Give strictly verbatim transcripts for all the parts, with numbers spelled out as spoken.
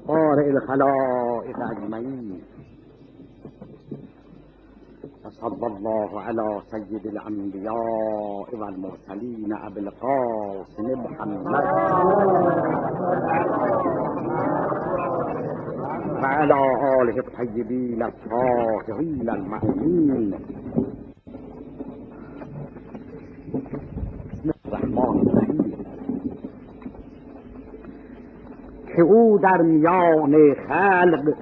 بارئ الخلائق اجمعین. صلی الله علی سید الانبیاء و المرسلین ابی القاسم محمد و علی آله الطیبین الطاهرین المعصومین. بسم الرحمن الرحیم. که او در میان خلق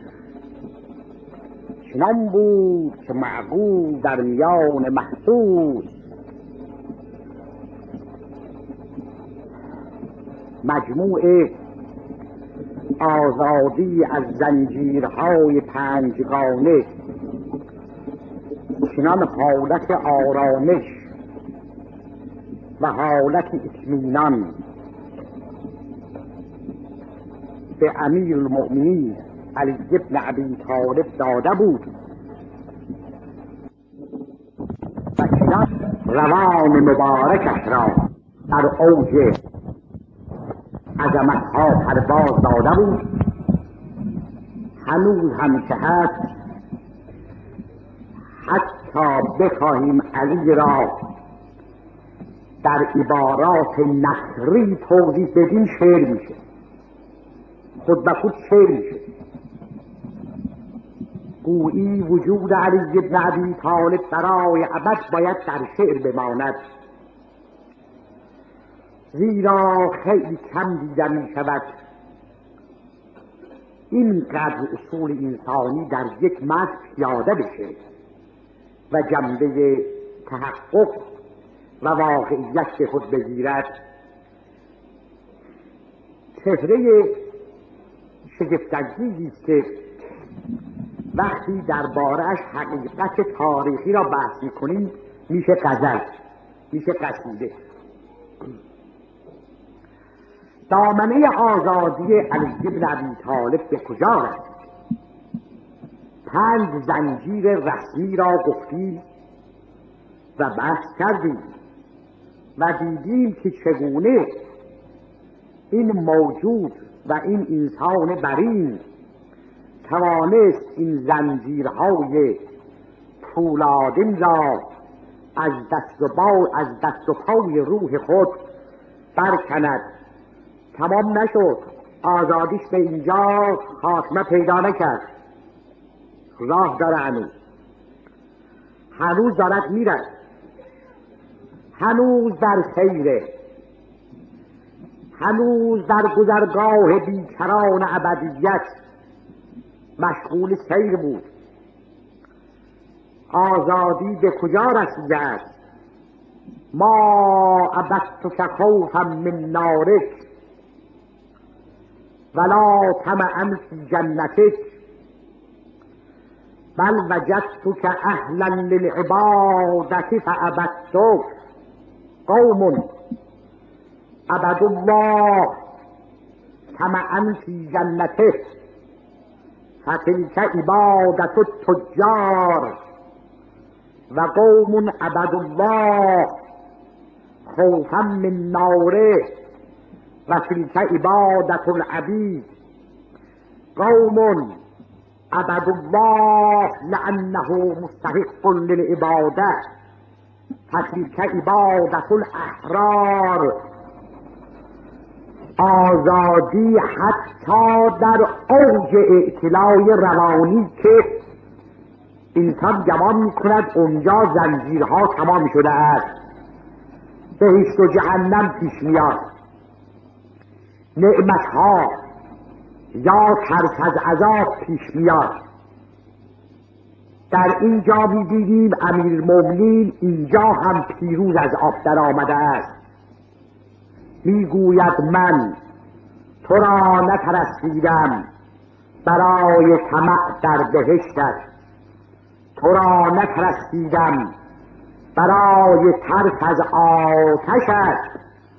چنان بود که معقول در میان محسوس، مجموع آزادی از زنجیرهای پنجگانه، چنان حالت آرامش و حالت اطمینان به امیر المؤمنین علی بن ابی طالب داده بود و چنان روان مبارکش را در اوج عظمتها پرواز داده بود، هنوز هم که هست. حتی بخواهیم علی را در عبارات نثری توضیح بدیم شعر میشه، خود به خود شعر میشه. گویی وجود علی بن ابی طالب برای ابد باید در شعر بماند، زیرا خیلی کم دیده می شود اینقدر اصول انسانی در یک متن پیاده بشه و جنبه تحقق و واقعیت به خود بگیرد. چهره شگفت‌انگیزی است که وقتی درباره‌اش حقیقت تاریخی را بحث می‌کنیم میشه غزل، میشه قصیده. دامنه آزادی علی بن ابی طالب به کجا رسید؟ پنج زنجیر رسمی را گفتیم و بحث کردیم و دیدیم که چگونه این موجود و این انسان برین توانست این زنجیرهای پولادین را از دست و پا از دست و پای روح خود برکند. تمام نشد، آزادیش به اینجا خاتمه پیدا نکرد، راه داره، هنوز هنوز دارد میره، هنوز در سیره، هنوز در گذرگاه بیکران ابدیت مشغول سیر بود. آزادی به کجا رسیده است؟ ما عبدتک خوفا من نارک ولا طمعا فی جنتک بل وجدتک اهلا للعبادة فعبدتک. قوم عبدوا الله طمعا فی جنته فتلک عبادة التجار و قوم عبدوا الله خوفا من ناره و تلک عبادة العبید. قوم عبدوا الله لأنه مستحق للعبادة فتلک عبادة الاحرار. آزادی حتی در اوج اعتلای روانی که انسان گمان میکند اونجا زنجیرها تمام شده است، بهشت و جهنم پیش میاد، نعمتها یا ترس از عذاب پیش میاد. در اینجا می‌بینیم امیرالمؤمنین اینجا هم پیروز از آب در آمده است. میگوید من تو را نپرستیدم برای طمع در بهشتت، تو را نپرستیدم برای ترس از آتشت.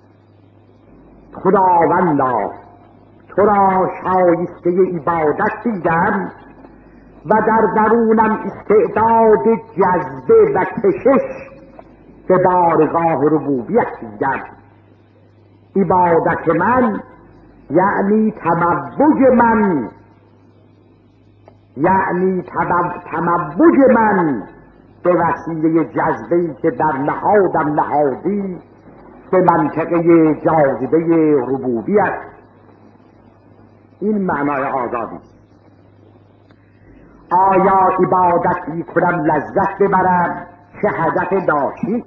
خداوندا تو را شایسته عبادت دیدم و در درونم استعداد جذبه و کشش به بارگاه ربوبیت دیدم. عبادت من یعنی تموج من یعنی تموج من به وسیله جذبه‌ای که در نهادم نهادی به منطقه جاذبه ربوبیت. این معنای آزادی. آیا عبادت می کنم لذت ببرم؟ چه هدف داشتی؟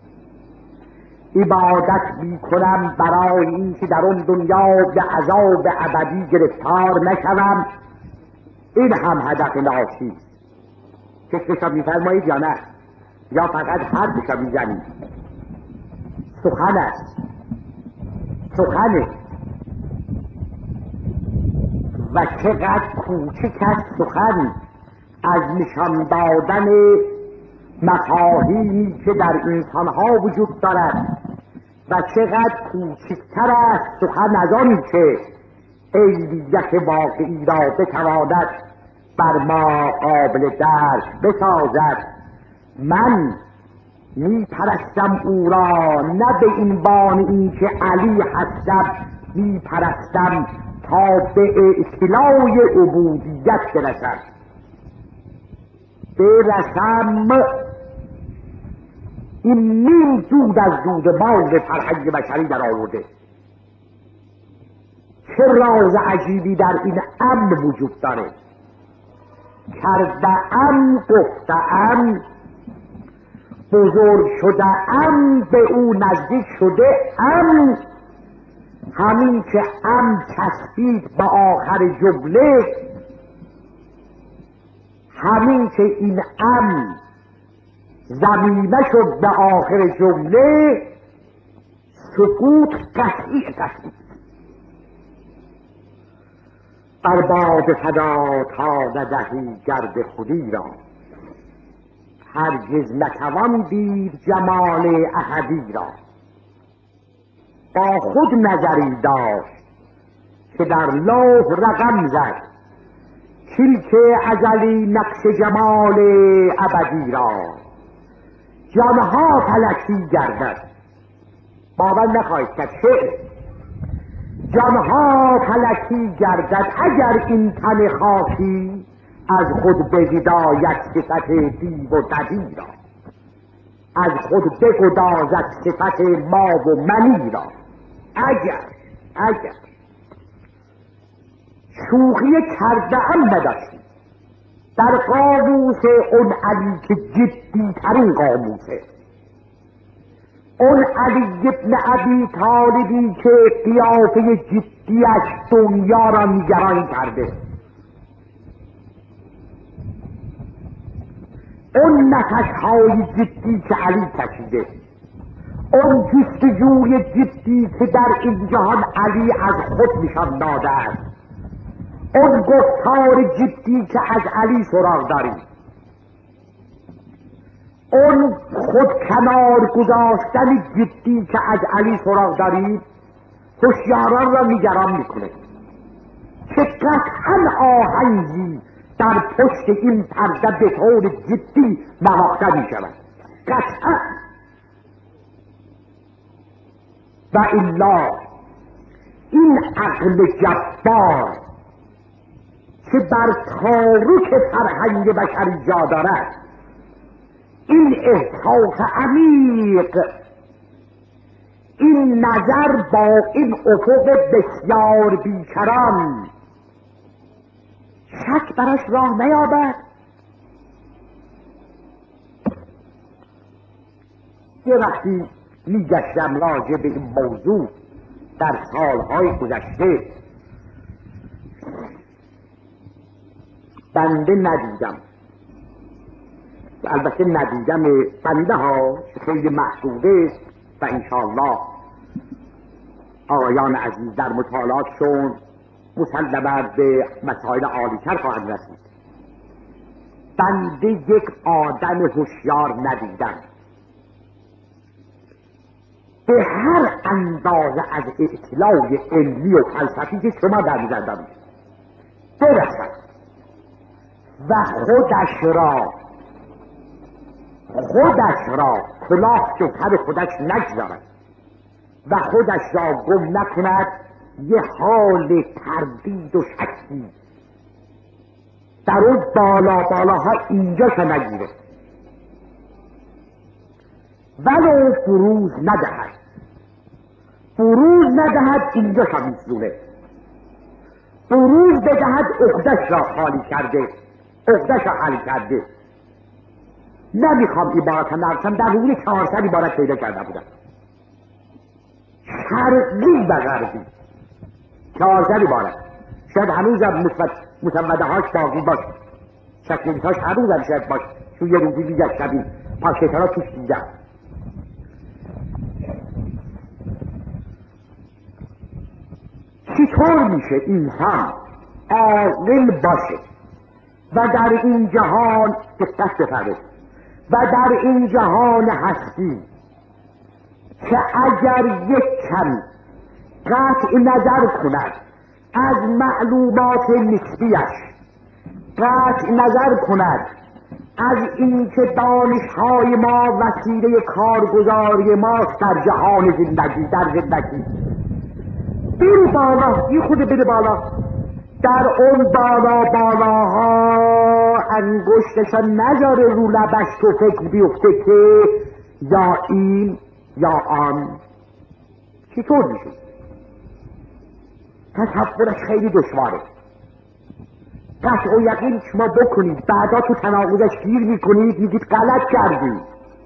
عبادت می کنم برای اینکه در اون دنیا به عذاب ابدی گرفتار نشوم. این هم هدف ناشی. فکرشا می فرمایید یا نه؟ یا فقط حرفشا می زنید؟ سخن است، سخنه. و چقدر کوچک است سخن از نشان دادن مفاهیمی که در انسانها وجود دارد، و چقدر کوچکتر است سخن از آن که عینیت واقعی را بتواند بر ما قابل درک بسازد. من می پرستم او را نه به این بان این که علی هستم، می پرستم تا به اطلاع عبودیت برسم برسم این نیم دود از دود باز فرهنگ بشری در آورده. چه راز عجیبی در این امن وجود داره. کرده‌ام، گفته‌ام، بزرگ شده‌ام، به او نزدیک شده‌ام. همین که ام چسبید به آخر جمله، همین که این ام ضمیمه شد به آخر جمله، سکوت قطعی قطعی. بر باد فدا تا ندهی گرد خودی را، هرگز نتوان دید جمال احدی را. با خود نظری داشت که در لوح رقم زد، کلک ازلی نقش جمال ابدی را. جانها فلکی گردد، باور نخواهید کرد، شعر. جانها فلکی گردد اگر این تن خاکی از خود بگداید صفت دیو و ددی را. از خود بگدازد صفت ما و منی را. اگر اگر شوخی کرده‌ام نداشتی در قاموس اون علی که جدی ترین قاموسه، اون علی ابن ابی طالبی که قیافه جدیش دنیا را نگران کرده، اون نفس‌های جدی که علی کشیده، اون جستجوی جدی که در این جهان علی از خود نشان داده است، اون گفتار جدی که از علی سراغ داریم، اون خود کنار گذاشتن جدی که از علی سراغ داریم، هوشیاران را نگران میکنه که قطعا آهنگی در پشت این پرده به طور جدی نواخته میشود. قطعا. و الا این عقل جبار که بر تاروک فرهنگ بشری جا دارد، این احساس عمیق، این نظر با این افق بسیار بیکران، شک براش راه نیابد. یه وقتی میگشتم راجع به این موضوع در سالهای گذشته، بنده ندیدم، البته ندیدم بنده ها خیلی محدوده و انشاءالله آقایان عزیز در مطالعاتشون مسلماً به مسائل عالی‌تر خواهند رسید. بنده یک آدم هوشیار ندیدم به هر اندازه از اطلاع علمی و فلسفی که شما در نظر دارید برسد و خودش را خودش را کلاه جوهر خودش نگذارد و خودش را گم نکند یه حال تردید و شکی در اون بالا بالاها اینجا شو نگیره ولو فروز ندهد فروز ندهد اینجا شو میسونه فروز بدهد عقدش را خالی کرده عقدش را حل کرده. نمیخوام عبارت هم نرسم در حدود چهارصد عبارت پیدا کرده بودم شرقی و غربی چهارصد عبارت شاید هنوزم مسوده هاش باقی باش شکلیت هاش هنوزم شاید باش تو یه روزی دیگه شبیه پاکت ها توش دیدم. چطور میشه انسان عاقل باشه و در این جهان دقت بفرمایید و در این جهان هستی که اگر یک کم قطع نظر کند از معلومات نسبیش قطع نظر کند از اینکه دانش‌های ما وسیله کارگزاری ماست در جهان زندگی در زندگی بره بالا یه خود بره بالا در اون بالا بالاها انگشتشا نذاره رو لبش تو فکر بیفته که یا این یا آن چطور میشه؟ تصورش خیلی دشواره. قطع و یقین شما بکنید بعدا تو تناقضش گیر میکنید میگید غلط کردید.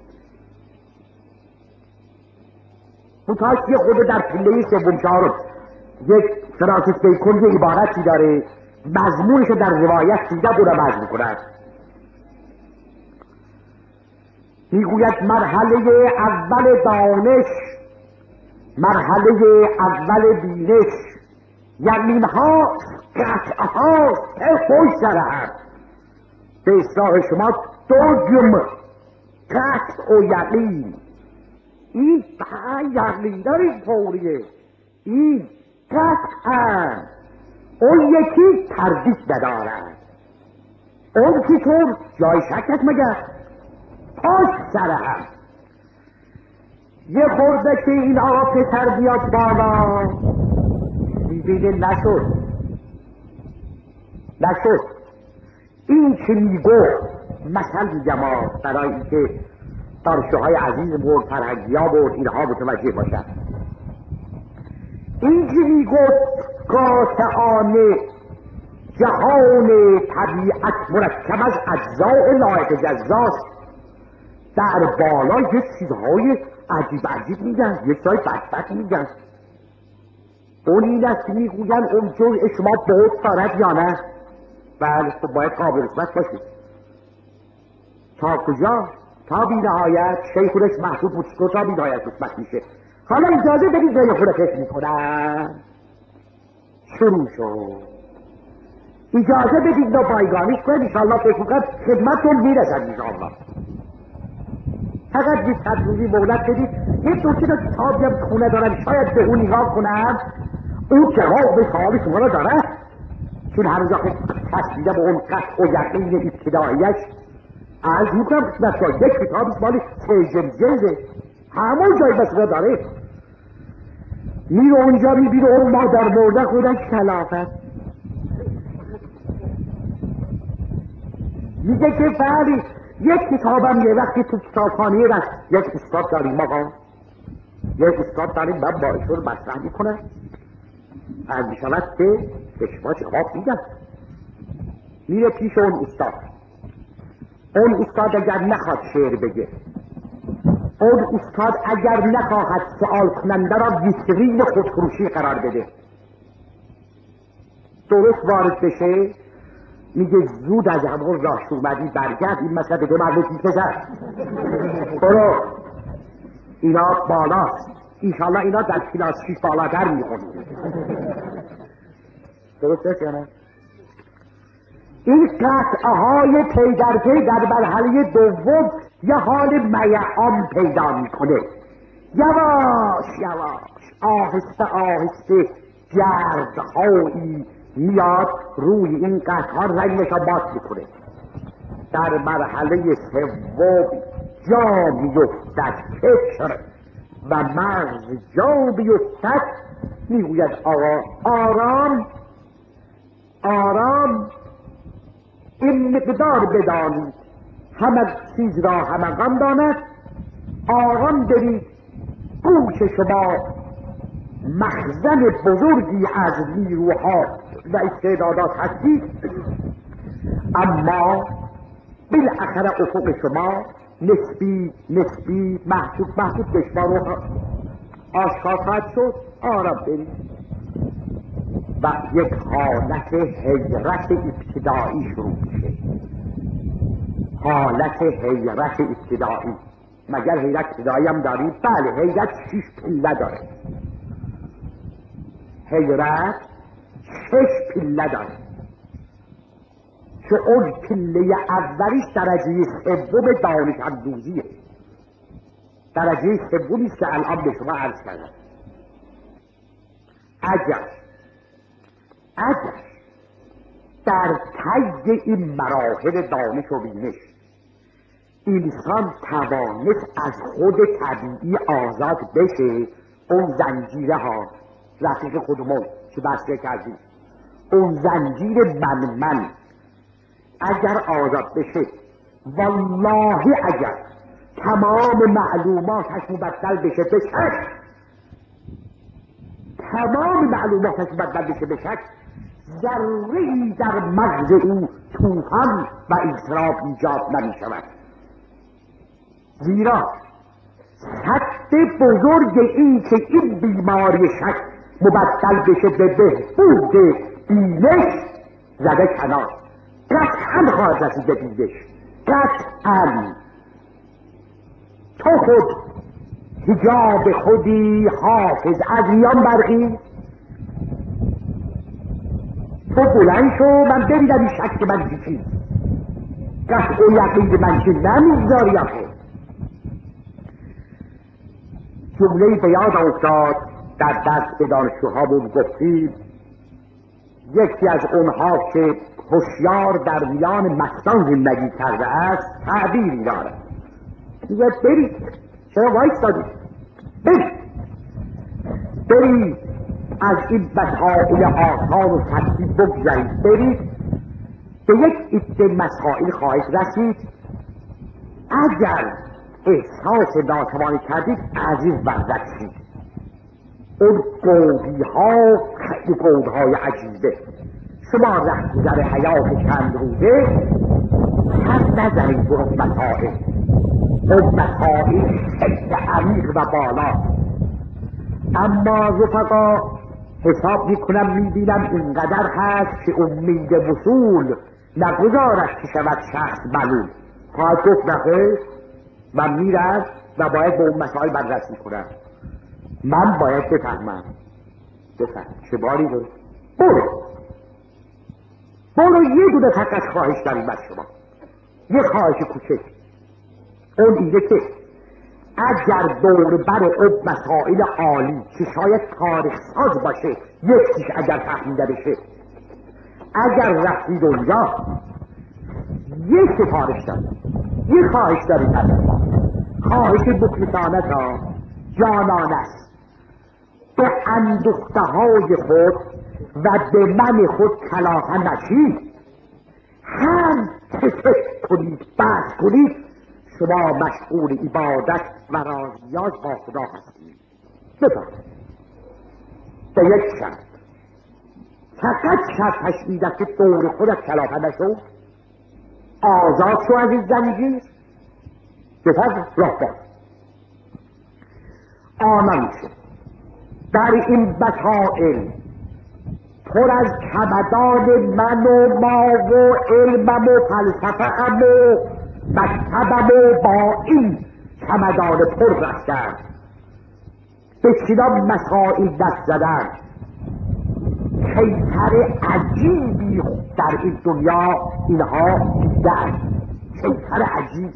متاش یه خود در پله سوم چهارم یک فرانسیس بیکن یه عبارتی داره مضمونشو در روایت دیده بودم عرض میکنم. میگوید مرحله اول دانش مرحله اول بینش یقین ها قطع ها خوش سره هست به اصلاح شما دوجم قطع و یقین این یقین داره فوریه این قطعا اون یکی تردید ندارد اون چطور جای شک هست مگر پاش سره هست. یه خورده که این آقا پسر بیاد بالا دیده نشد نشد این که میگو مثل میگم برای اینکه دانشجوهای عزیز و فرهنگی ها و اینها متوجه باشد. این که میگو قاطعانه جهان طبیعت مرکب از اجزاء نایتجزاست در بالا یک چیزهای عجیب عجیب میگن یک جای بدبد میگن اون این است که میگوین اون جزء شما بود دارد یا نه. بله خب باید قابل نسبت باشید تا کجا تا بی نهایت شیخونش محبوب موسیقو تا بی نهایت نسبت میشه. حالا اجازه بدید جای خود فکر میکنن شروع شد اجازه بدید نا بایگانیش کنید انشاءالله فکر میکنم خدمتتون میرسد انشاءالله. فقط یک صد روزی مهلت بدید یک دو سه تا کتابی هم خونه دارم شاید به اون نگاه کنم اون جواب سوال شما رو داره چون هر روز آخه تصویده به اون قطع و یقین ابتداییش از میکنم خدمت کنم یک کتابی مالی سیجم جلده همون جایی بس رو داره میره اونجا میبینه اون مادر مرده خودش کلافت میگه که بلی یک کتابم یه وقتی تو کتابخانه رست یک استاد داریم آقا یک استاد داریم من با ایشون مطرح میکنم از میشود که به شما جواب میدم. میره پیش اون استاد اون استاد اگر نخواد شعر بگه اون استاد اگر نخواهد سؤال کننده را ویترین خودفروشی قرار بده درست وارد بشه میگه زود از همون راه اومدی برگرد این مسئله به دو مرد پیش بزن برو اینا بالاست ایشالله اینا در کلاس شیش بالاتر میخونی درست است یا نه؟ این قطعه های پی در پی در مرحله دوم یه حال میعام پیدا میکنه یواش یواش آهسته آهسته گردهایی میاد روی این قطعه ها رنگش ها باز میکنه. در مرحله سوم جا بیفتد فکر و مغز جا بیفتد میگوید آقا آرام آرام این مقدار بدانید، همه چیز را همگان داند. آرام برید، گوش شما مخزن بزرگی از نیروها و استعدادات هستید، اما بالاخره افق شما نسبی نسبی محدود محدود بشمار و آشکار خواهد شد. آرام برید و یک حالت حیرت ابتدایی شروع میشه. حالت حیرت ابتدایی. مگر حیرت ابتدایی هم دارید؟ بله، حیرت شش پله داره. حیرت شش پله داره که اون پله اولیش درجه سوم دانش اندوزیه. درجه سومیست که الان به شما عرض کردم. اگر اگر در طی این مراحل دانش و بینش انسان توانست از خود طبیعی آزاد بشه، اون زنجیره ها رفیق خودمون که بسته کردیم، اون زنجیر من من اگر آزاد بشه، والله اگر تمام معلوماتش مبدل بشه به شک، تمام معلوماتش مبدل بشه به شک، ذره‌ای در مغز او طوفان و اضطراب ایجاد نمی شود. زیرا حد بزرگ این که این بیماری شک مبدل بشه به بهبود بینش زده کنار. قطعا خواهد رسید به بینش، قطعا. تو خود حجاب خودی حافظ از میان برقی، تو بلند شو من ببینم این شک من چی چیز قطع و یقین من چی نمیگذاری. آخه جمله‌ای به یاد افتاد در درس به دانشجوهامون گفتیم، یکی از اونها که هوشیار در میان مستان زندگی کرده است تعبیری دارد، میگه برید، چرا وایستادید؟ برید برید از این مسائل آسان و سطحی بگذرید، برید به یک عده مسائل خواهید رسید. اگر احساس ناتوانی کردید عزیز ورزد شید. اون قولی ها خیلی قول های عجیبه. شما رهگذر حیات چند روزه سر نزنید به اون مسائل. اون مسائل خیلی عمیق و بالا، اما رفقا حساب میکنم میبینم اینقدر هست که امید وصول نگذارد که شود شخص ملول. خواهد گفت نخیر من میرم و باید به اون مسائل بررسی کنم، من باید بفهمم. بفهم چه باری داری؟ برو برو یه دونه فقط خواهش داریم از شما، یه خواهش کوچک. اون اینه که اگر دور بر اون مسائل عالی که شاید تاریخ ساز باشه یکیش اگر فهمیده بشه، اگر رفتید اونجا یه سفارش دارید، یه خواهش دارید از ما، خواهش مخلصانه تا جانانه است. به اندوخته های خود و به من خود کلافه نشید، هم که فکر کنید بحث کنید شما مشغول عبادت و رازیاز با خدا هستید. بفرمایید به یک شرط، فقط شرطش این است که دور خودت کلافه نشو، آزاد شو از این زنجیر، بفرمایید راه باز. آمن شو در این مسائل پر از چمدان من و ما و علمم و فلسفه‌ام و مکتبم و با این چمدان پر رفتم به چنان مسائل دست زدن. کیفر عجیبی در این دنیا اینها دیدن، کیفر عجیب.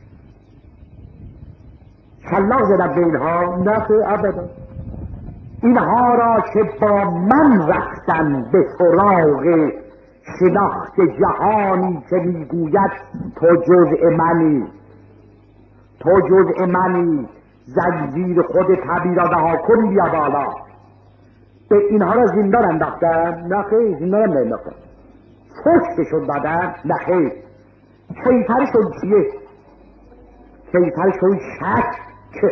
شلاق زدم به اینها؟ نه ابدا. اینها را که با من رفتن به سراغ شناخت جهانی که میگوید تو جزء منی، تو جزء منی، زنجیر خود طبیع را رها کن بیا بالا. به اینها را زندان انداختن؟ نه خیر، زندان هم ننداختن. کشتشون دادن؟ نه خیر. کیفرشون چیه؟ کیفرشون شک که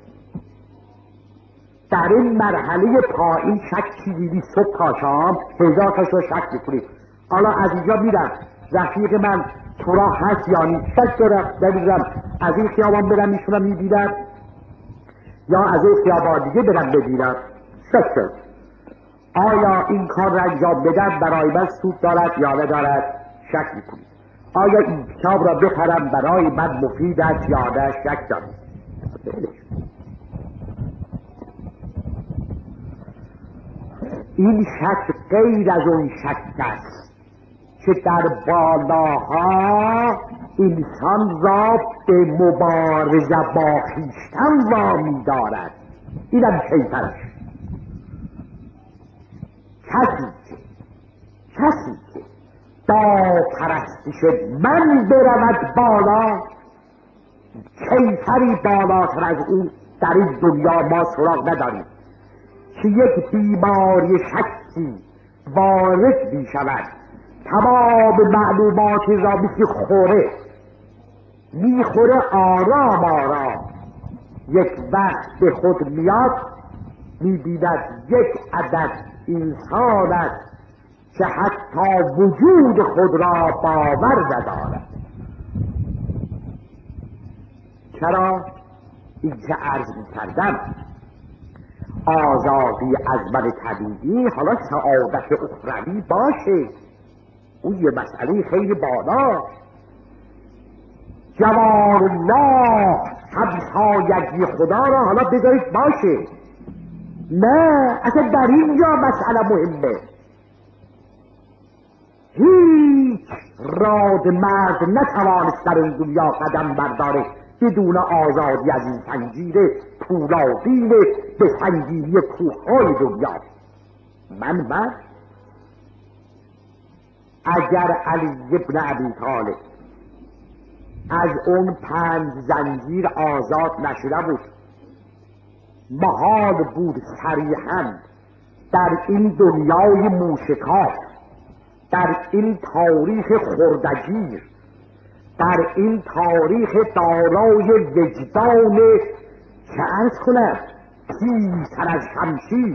در این مرحله پایین شک چیزی صبح تا شام هزار تاشو شک میکنید. حالا از اینجا میرم رفیق من تو راه هست یا نیست، شک دارم نمیدونم از این خیابان برم میشونم میبینم یا از این خیابان دیگه برم ببینم، شک دارم آیا این کار را انجام بدم برای من سود دارد یا ندارد، شک میکنید. آیا این کتاب را بخرم برای من مفید است یا نه، شک دارم. این شک غیر از اون شک است که در بالاها انسان را به مبارزه با خویشتن وامی دارد. اینم کیفرش. کسی که کسی که با پرستش من برود بالا، کیفری بالاتر از اون در این دنیا ما سراغ نداریم که یک بیماری شکی وارد می شود، تمام معلومات را مثل خوره میخوره، آرام آرام یک وقت به خود میاد، میبیند یک عدد انسان است که حتی وجود خود را باور ندارد. چرا؟ این که عرض میکردم آزادی از من طبیعی، حالا سعادت اخروی باشه، اون یه مسئله خیلی بالا. جوار الله همسایگی خدا را حالا بذارید باشه، نه اصلا در اینجا مسئله مهمه. هیچ راد مرد نتوانست در این دنیا قدم برداره بدون آزادی از این زنجیر پولادین به سنگینی کوههای دنیا. من من اگر علی ابن ابی طالب از اون پنج زنجیر آزاد نشده بود، محال بود صریحاً در این دنیای موشکاف، در این تاریخ خردگیر، در این تاریخ دارای وجدان که عرض کنم تیزتر از شمشیر،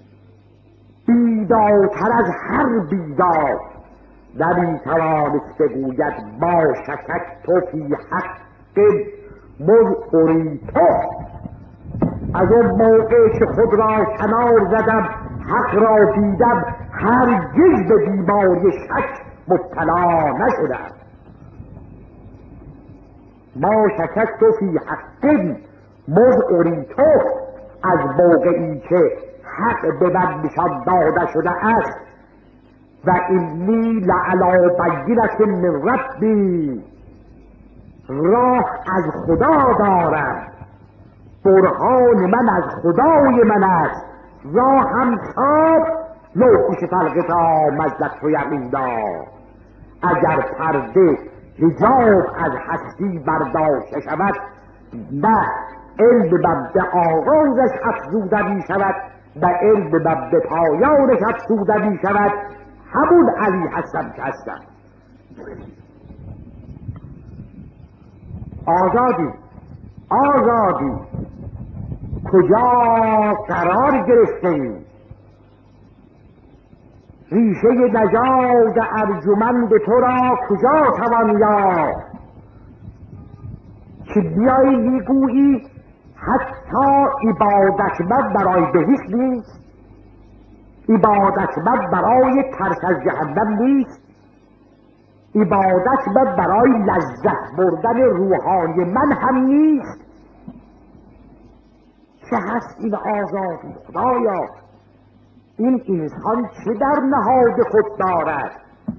بیدارتر از هر بیدار، نمیتوانست بگوید ما شککت فی حق مذعری تو. از اون موقع که خود را کنار زدم حق را دیدم هرگز به بیماری شک مبتلا نشدم. ما شککت فی حق مذعری تو، از موقعی که حق به من نشان داده شده است و اینی لعلی بینة من ربی، راه از خدا دارم، برهان من از خدای من است، راه هم صاف، لو کشف الغطا مزدت یقینا. اگر پرده حجاب از هستی برداشته شود، نه علم مبدأ آغازش افزوده می شود و علم مبدأ پایانش افزوده می شود، همون علی هستم که هستم. آزادی آزادی کجا قرار گرفته ای؟ ریشه نژاد ارجمند تو را کجا توان یافت که بیایی میگویی حتی عبادت من برای بهشت نیست، عبادت من برای ترس از جهنم نیست، عبادت من برای لذت بردن روحانی من هم نیست. چه هست این آزادی خدایا؟ این انسان چه در نهاد خود دارد؟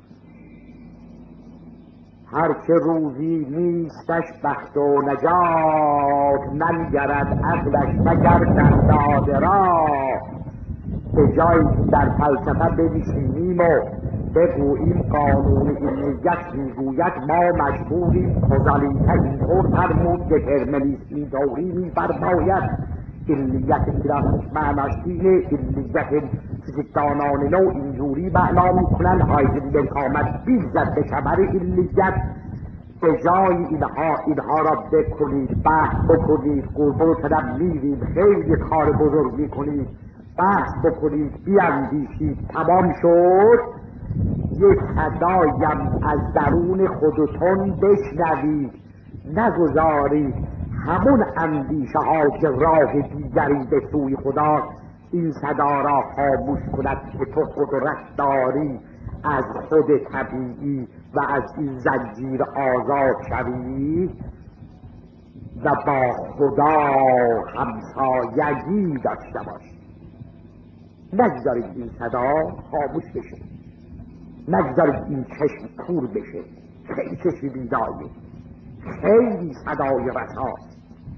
هر که روزی نیستش بخت و نجات، ننگرد عقلش مگر در داده را. به جایی که در فلسفه بنشینیم و بگوییم قانون علمیت میگوید ما مجبوریم کوزالیته اینطور فرمود، دترمینیسم اینطوری میفرماید، علیت کلاسیک معناش اینه، علیت فیزیکدانان نو اینجوری معنا میکنن. هایزنبرگ آمد بیل زد به کمر علیت، به جای اینها اینها را بکنید، بحث بکنید، قربان طرف میرید، خیلی کار بزرگ میکنید، بحث بکنید، بیاندیشید، تمام شد. یک صدایم از درون خودتون بشنوید، نگذارید همون اندیشه ها که راه دیگری به سوی خدا این صدا را خاموش کند که تو قدرت داری از خود طبیعی و از این زنجیر آزاد شوی و با خدا همسایگی داشته باشی. نگذارید این صدا خاموش بشه، نگذارید این چشم کور بشه. خیلی چشم بیدایه، خیلی صدای رساست.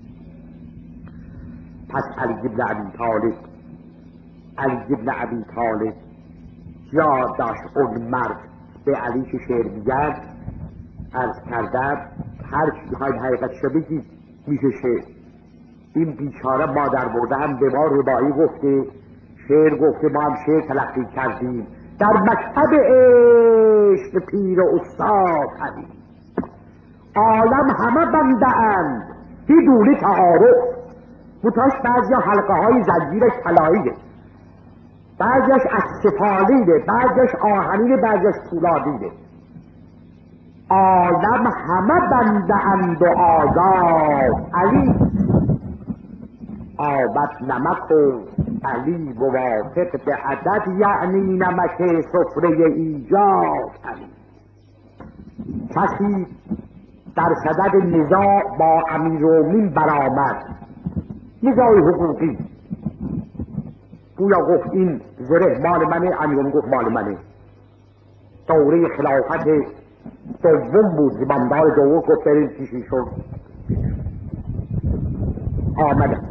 پس علی بن ابی طالب علی بن ابی طالب یاد داشت اون مرد به علی که شعر میگن. عرض کردم هر چی بخواید حقیقتشو بگید میشه شعر. این بیچاره مادر بردن به ما ربایی گفته، شعر گفته، ما هم شعر تلقی کردیم. در مکتب عشق پیر و استاد علی عالم همه بنده اند بدون تعارف. متاش بعضی حلقه های زنجیرش طلاییه، بعضیش از سفالینه، بعضیش آهنینه، بعضیش پولادینه. عالم همه بنده اند و آزاد. علی آمد نمک و علی موافق به عدد، یعنی نمک سفره ایجاد. علی کسی در صدد نزاع با امیرالمومنین برآمد، نزاع حقوقی، گویا گفت این زره مال منه، امیرالمومنین گفت مال منه. دوره خلافت دوم بود، زماندار دوم گفت برین پیشی شد. آمدن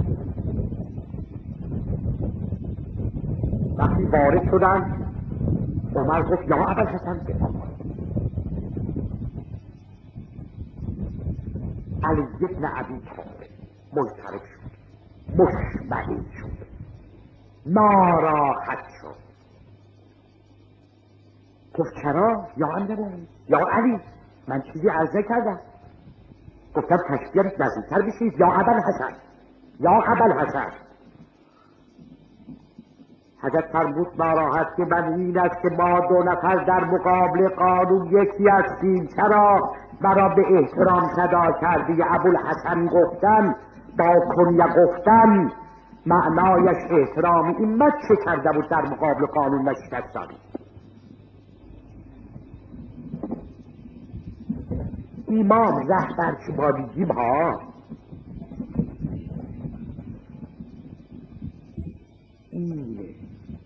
وقتی وارد شدن، عمر گفت یا ابوالحسن دفاع کن. علی بن ابی طالب مضطرب شد، مشمئز شد، ناراحت شد. گفت چرا یا امیرالمومنین؟ یا علی من چیزی عرض نکردم. گفتم تشبیهش نزدیکتر بشید. یا ابوالحسن، یا ابوالحسن. حضرت فرمود ناراحت که من این است که ما دو نفر در مقابل قانون یکی هستیم. چرا مرا به احترام صدا کردی؟ ابوالحسن گفتن با کنیه گفتن معنایش احترامی. این من چه کرده بود در مقابل قانون نشکست دادی؟ امام رهبر که ما میگیم ها، اینه